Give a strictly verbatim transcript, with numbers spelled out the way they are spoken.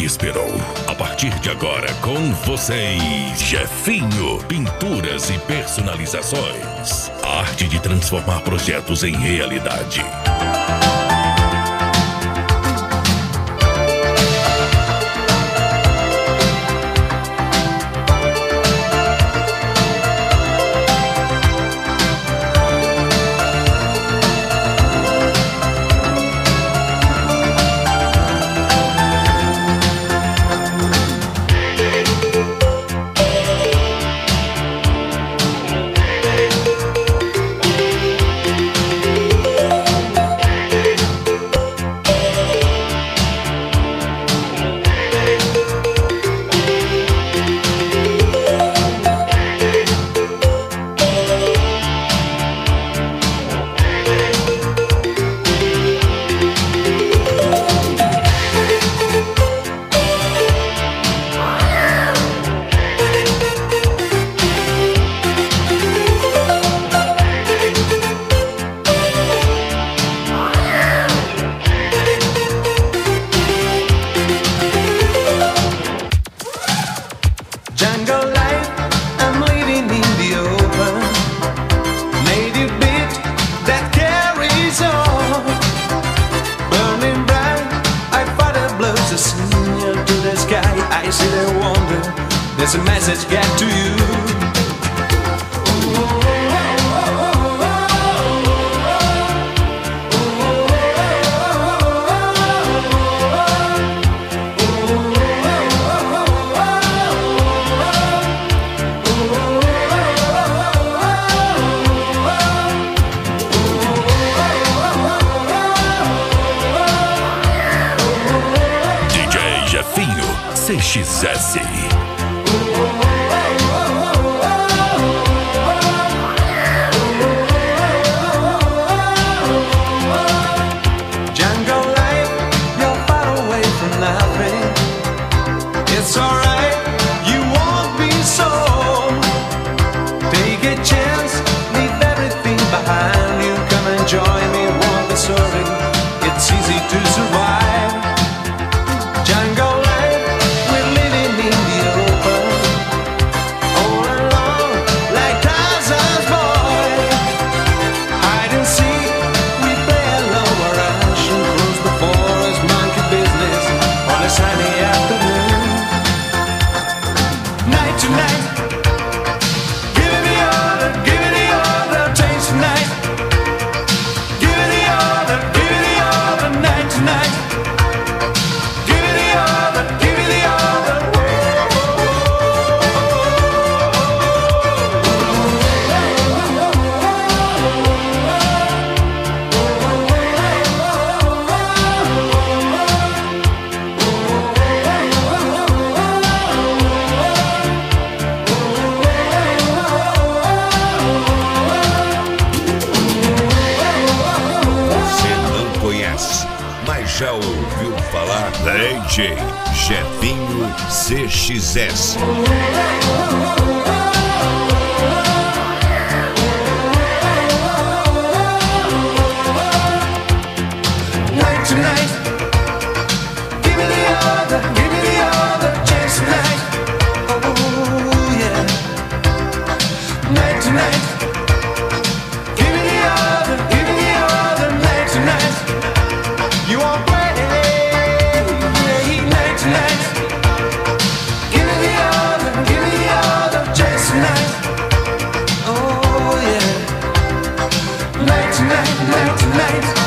esperou. A partir de agora, com vocês, Jefinho, pinturas e personalizações. A arte de transformar projetos em realidade. I see their wonder, there's a message get to you. D J Jefinho C X S. It's alright, you won't be sold. Take a chance, leave everything behind you. Come and join me, walk the story. It's easy to survive. Jungle life, we're living in the open. All alone, like Tarzan's boy. Hide and seek, we play alone. We're rushing close the forest, monkey business on a sunny afternoon. Night to night, give it the order, give it the order, change tonight. Give it the order, give it the order, night to night. Give it the order, give it the order. Mas já ouviu falar? D J Jefinho C X S. Night to night, give me the order, give me the order, change tonight. Oh yeah. Night to night, give me the order, give me the order, night to night. You won't play, night to night. Give me the order, give me the order, change tonight. Oh yeah. Night to night, night to night.